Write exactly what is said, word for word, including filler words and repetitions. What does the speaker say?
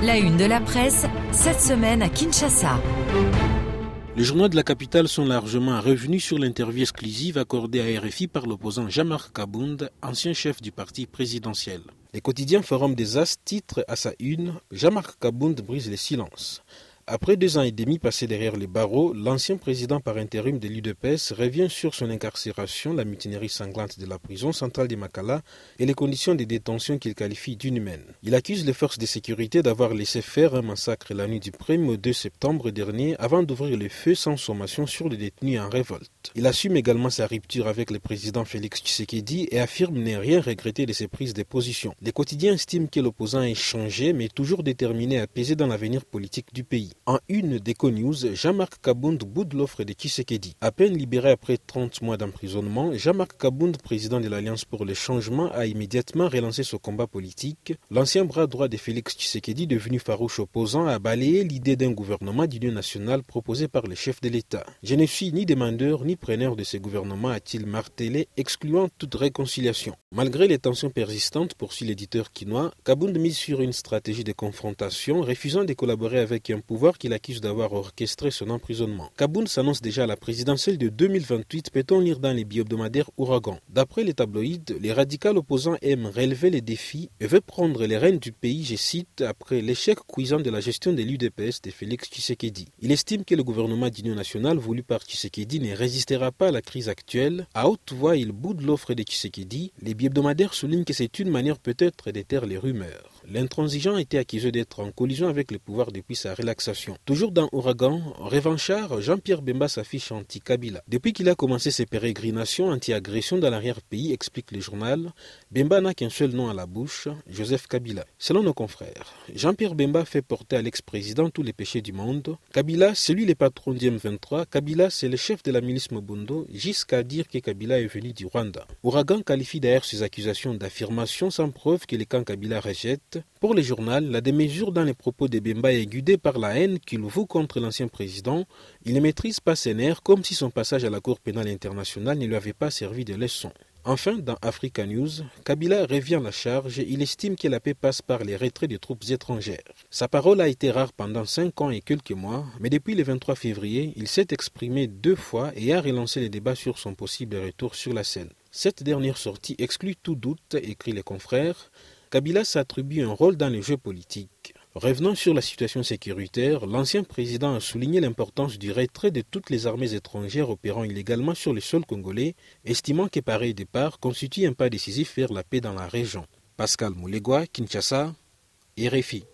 La une de la presse, cette semaine à Kinshasa. Les journaux de la capitale sont largement revenus sur l'interview exclusive accordée à R F I par l'opposant Jean-Marc Kabound, ancien chef du parti présidentiel. Les quotidiens Forum des As titrent à sa une « Jean-Marc Kabound brise les silences ». Après deux ans et demi passés derrière les barreaux, l'ancien président par intérim de l'U D P S revient sur son incarcération, la mutinerie sanglante de la prison centrale de Makala et les conditions de détention qu'il qualifie d'inhumaines. Il accuse les forces de sécurité d'avoir laissé faire un massacre la nuit du premier au deux septembre dernier avant d'ouvrir le feu sans sommation sur les détenus en révolte. Il assume également sa rupture avec le président Félix Tshisekedi et affirme ne rien regretter de ses prises de position. Les quotidiens estiment que l'opposant est changé mais toujours déterminé à peser dans l'avenir politique du pays. En une d'Eco-News, Jean-Marc Kabound boude l'offre de Tshisekedi. À peine libéré après trente mois d'emprisonnement, Jean-Marc Kabound, président de l'Alliance pour le changement, a immédiatement relancé son combat politique. L'ancien bras droit de Félix Tshisekedi, devenu farouche opposant, a balayé l'idée d'un gouvernement d'union nationale proposé par le chef de l'État. « Je ne suis ni demandeur ni preneur de ce gouvernement », a-t-il martelé, excluant toute réconciliation. Malgré les tensions persistantes, poursuit l'éditeur quinois, Kabound mise sur une stratégie de confrontation, refusant de collaborer avec un pouvoir qu'il accuse d'avoir orchestré son emprisonnement. Kabound s'annonce déjà à la présidentielle de deux mille vingt-huit, peut-on lire dans les bi-hebdomadaires Ouragan. D'après les tabloïds, les radicaux opposants aiment relever les défis et veulent prendre les rênes du pays, je cite, après l'échec cuisant de la gestion de l'U D P S de Félix Tshisekedi. Il estime que le gouvernement d'union nationale voulu par Tshisekedi ne résistera pas à la crise actuelle. À haute voix, il boude l'offre de Tshisekedi. Les bi-hebdomadaires soulignent que c'est une manière peut-être de taire les rumeurs. L'intransigeant était accusé d'être en collision avec le pouvoir depuis sa relaxation. Toujours dans Ouragan, revanchard, Jean-Pierre Bemba s'affiche anti-Kabila. Depuis qu'il a commencé ses pérégrinations anti-agression dans l'arrière-pays, explique le journal, Bemba n'a qu'un seul nom à la bouche, Joseph Kabila. Selon nos confrères, Jean-Pierre Bemba fait porter à l'ex-président tous les péchés du monde. Kabila, c'est lui le patron du M vingt-trois. Kabila, c'est le chef de la milice Mobundo, jusqu'à dire que Kabila est venu du Rwanda. Ouragan qualifie d'ailleurs ces accusations d'affirmation sans preuve que les camps Kabila rejettent. Pour le journal, la démesure dans les propos de Bemba est guidée par la haine qu'il voue contre l'ancien président. Il ne maîtrise pas ses nerfs, comme si son passage à la Cour pénale internationale ne lui avait pas servi de leçon. Enfin, dans Africa News, Kabila revient à la charge. Il estime que la paix passe par les retraits des troupes étrangères. Sa parole a été rare pendant cinq ans et quelques mois, mais depuis le vingt-trois février, il s'est exprimé deux fois et a relancé les débats sur son possible retour sur la scène. Cette dernière sortie exclut tout doute, écrit les confrères. Kabila s'attribue un rôle dans les jeux politiques. Revenant sur la situation sécuritaire, l'ancien président a souligné l'importance du retrait de toutes les armées étrangères opérant illégalement sur le sol congolais, estimant que pareil départ constitue un pas décisif vers la paix dans la région. Pascal Moulegua, Kinshasa, R F I.